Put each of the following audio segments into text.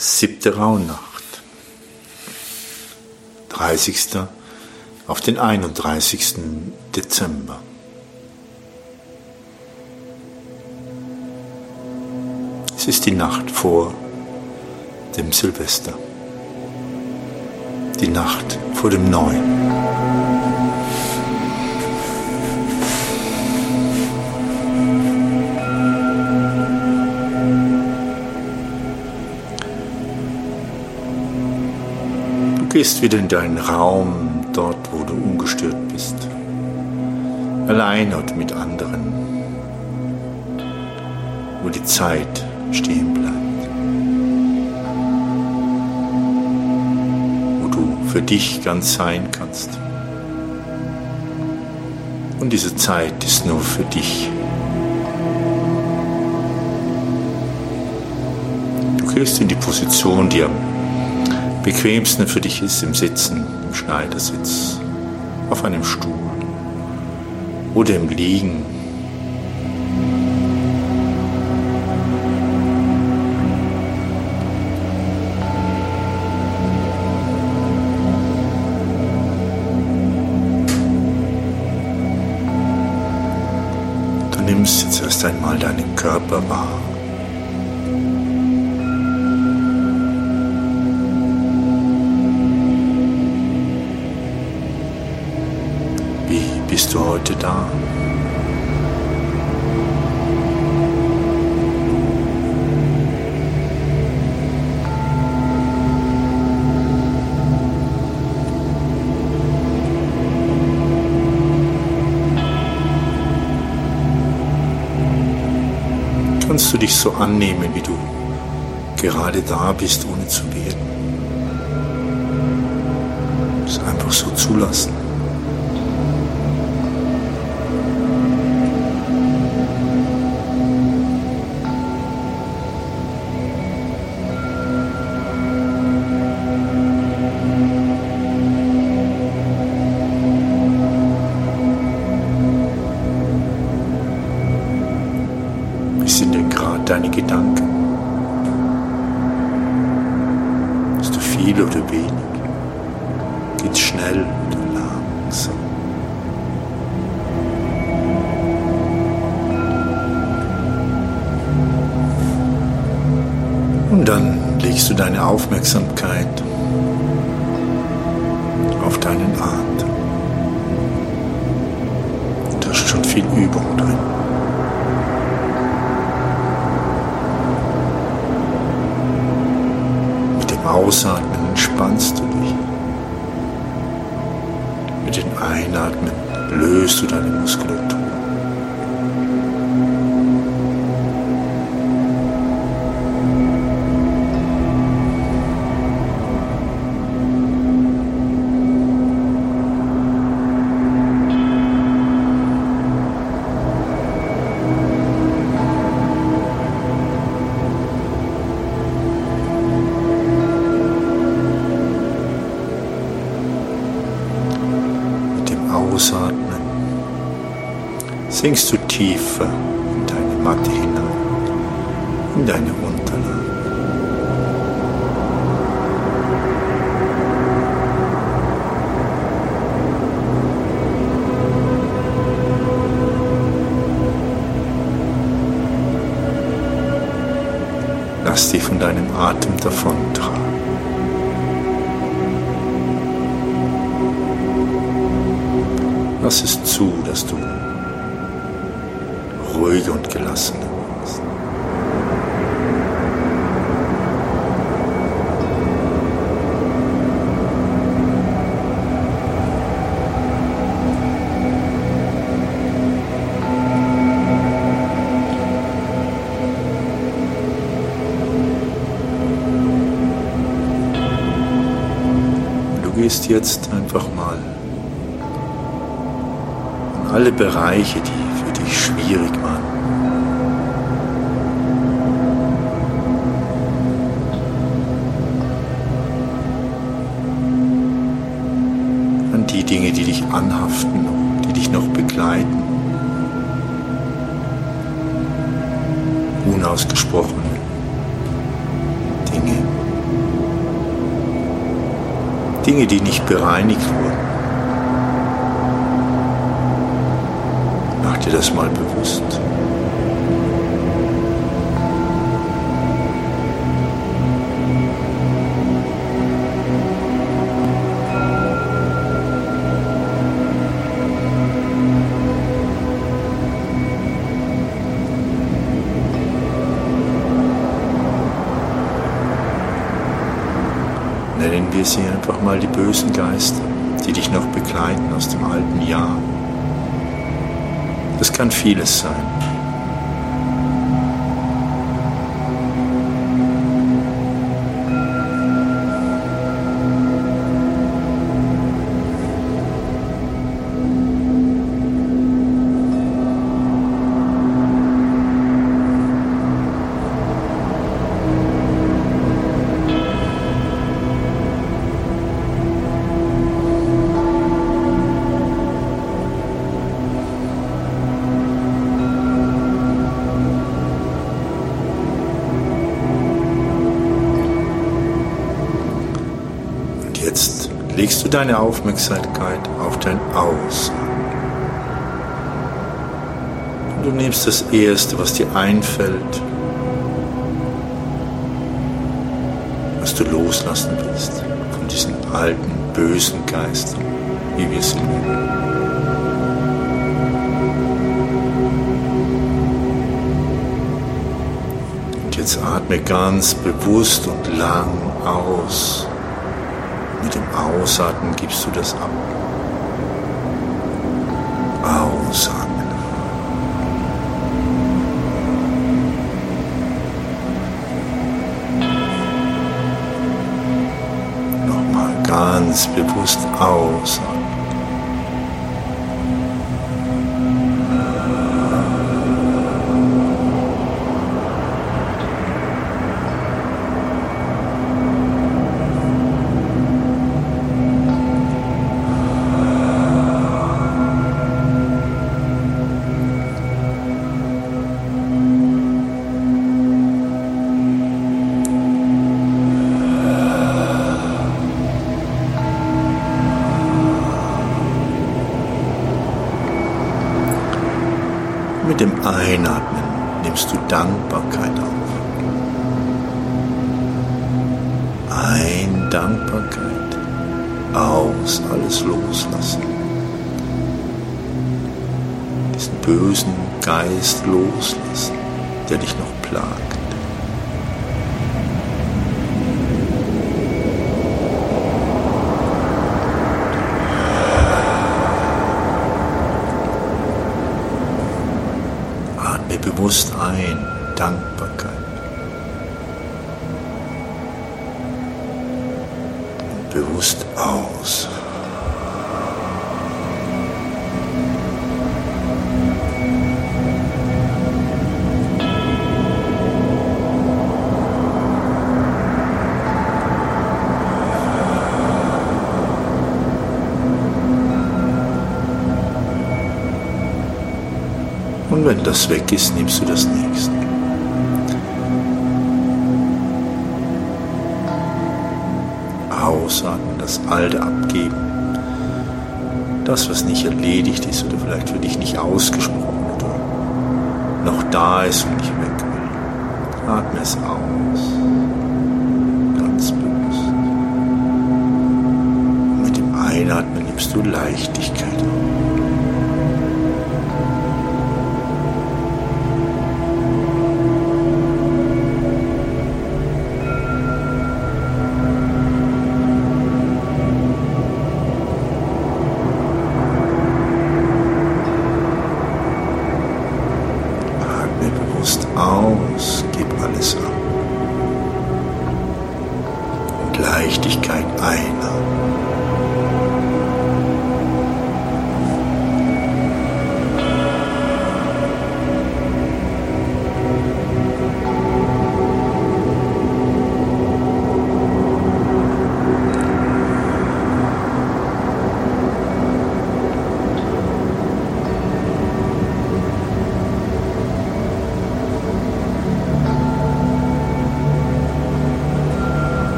7. Rauhnacht, 30. auf den 31. Dezember. Es ist die Nacht vor dem Silvester, die Nacht vor dem Neuen. Du gehst wieder in deinen Raum, dort wo du ungestört bist, allein und mit anderen, wo die Zeit stehen bleibt, wo du für dich ganz sein kannst. Und diese Zeit ist nur für dich. Du gehst in die Position, die am bequemsten für dich ist, im Sitzen, im Schneidersitz, auf einem Stuhl oder im Liegen. Du nimmst jetzt erst einmal deinen Körper wahr. Bist du heute da? Kannst du dich so annehmen, wie du gerade da bist, ohne zu werden? Es einfach so zulassen. Deine Gedanken. Bist du viel oder wenig? Geht's schnell oder langsam? Und dann legst du deine Aufmerksamkeit auf deinen Atem. Da ist schon viel Übung drin. Ausatmen entspannst du dich. Mit dem Einatmen löst du deine Muskulatur. Ausatmen sinkst du tiefer in deine Matte hinein, in deine Unterlage. Lass dich von deinem Atem davontragen. Lass es zu, dass du ruhiger und gelassener wirst. Du gehst jetzt einfach mal alle Bereiche, die für dich schwierig waren. An die Dinge, die dich anhaften, die dich noch begleiten. Unausgesprochene Dinge. Dinge, die nicht bereinigt wurden. Mach dir das mal bewusst. Nennen wir sie einfach mal die bösen Geister, die dich noch begleiten aus dem alten Jahr. Das kann vieles sein. Jetzt legst du deine Aufmerksamkeit auf dein Außen. Und du nimmst das Erste, was dir einfällt, was du loslassen willst von diesen alten, bösen Geistern, wie wir sie nennen. Und jetzt atme ganz bewusst und lang aus. Mit dem Ausatmen gibst du das ab. Ausatmen. Nochmal ganz bewusst ausatmen. Mit dem Einatmen nimmst du Dankbarkeit auf. Ein, Dankbarkeit. Aus, alles loslassen. Diesen bösen Geist loslassen, der dich noch plagt. Bewusst ein, Dankbarkeit. Und bewusst aus. Und wenn das weg ist, nimmst du das nächste. Ausatmen, das Alte abgeben. Das, was nicht erledigt ist oder vielleicht für dich nicht ausgesprochen oder noch da ist und nicht weg will. Atme es aus. Ganz bewusst. Und mit dem Einatmen nimmst du Leichtigkeit auf. Aus, gib alles ab. Und Leichtigkeit einatmen.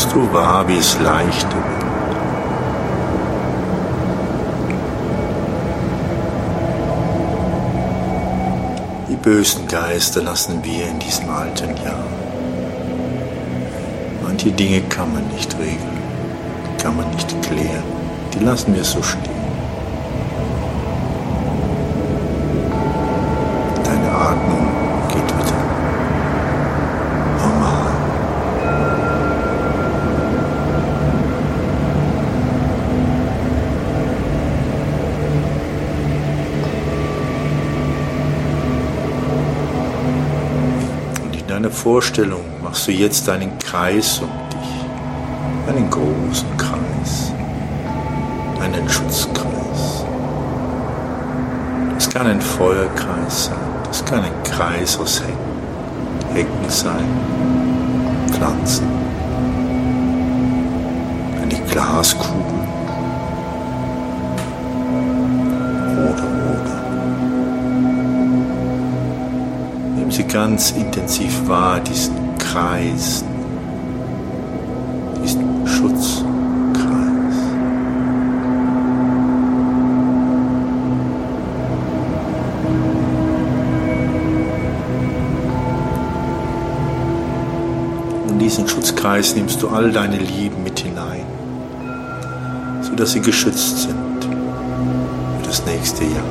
nimmst du wahr, wie es leichter wird. Die bösen Geister lassen wir in diesem alten Jahr. Manche Dinge kann man nicht regeln, kann man nicht klären, die lassen wir so stehen. Deine Atmung geht wieder normal. Und in deiner Vorstellung machst du jetzt einen Kreis um dich, einen großen Kreis, einen Schutzkreis. Das kann ein Feuerkreis sein, das kann ein Kreis aus Hecken sein, Pflanzen, eine Glaskugel oder. Nimm sie ganz intensiv wahr, diesen Kreis, diesen Schutzkreis. Und in diesen Schutzkreis nimmst du all deine Lieben mit hinein, sodass sie geschützt sind für das nächste Jahr.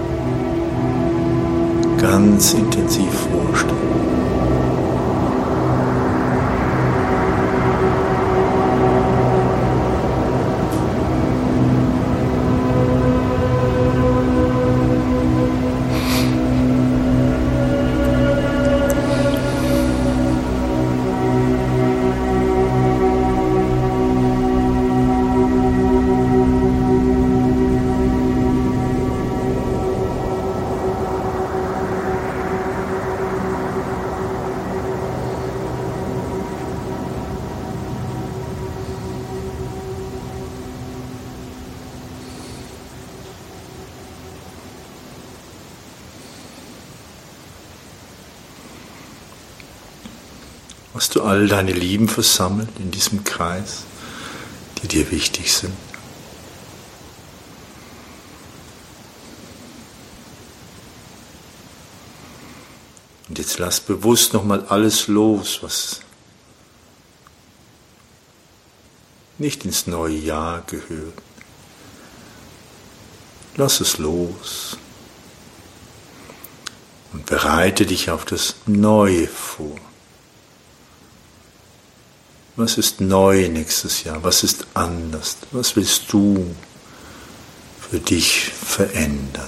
Ganz intensiv vorstellen. Hast du all deine Lieben versammelt in diesem Kreis, die dir wichtig sind? Und jetzt lass bewusst nochmal alles los, was nicht ins neue Jahr gehört. Lass es los und bereite dich auf das Neue vor. Was ist neu nächstes Jahr? Was ist anders? Was willst du für dich verändern?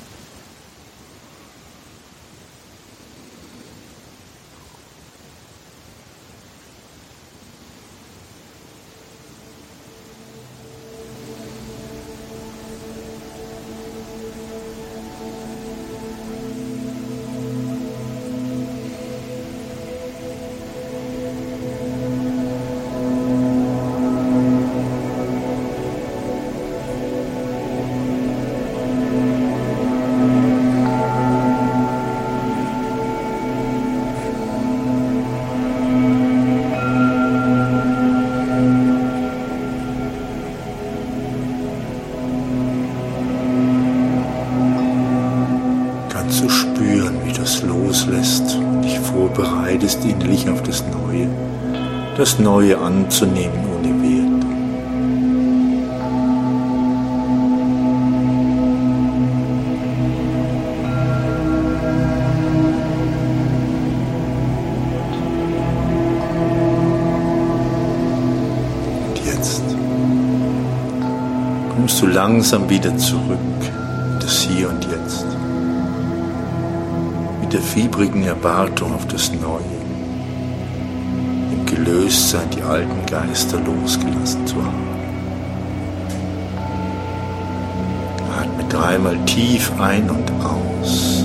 Zu spüren, wie du es loslässt und dich vorbereitest innerlich auf das Neue anzunehmen ohne Wert. Und jetzt kommst du langsam wieder zurück in das Hier und Jetzt. Mit der fiebrigen Erwartung auf das Neue, im Gelöstsein die alten Geister losgelassen zu haben. Atme dreimal tief ein und aus.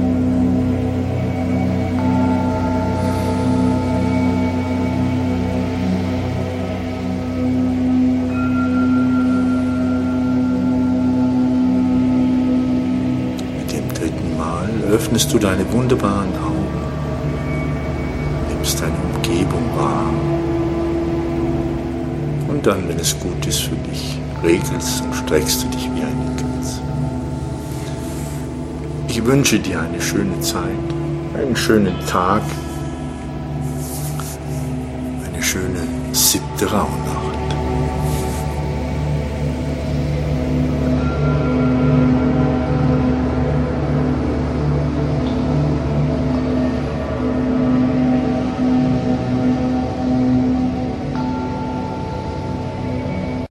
Öffnest du deine wunderbaren Augen, nimmst deine Umgebung wahr, Und dann, wenn es gut ist für dich, regelst und streckst du dich wie ein Icarus. Ich wünsche dir eine schöne Zeit, einen schönen Tag, eine schöne 7. Rauhnacht.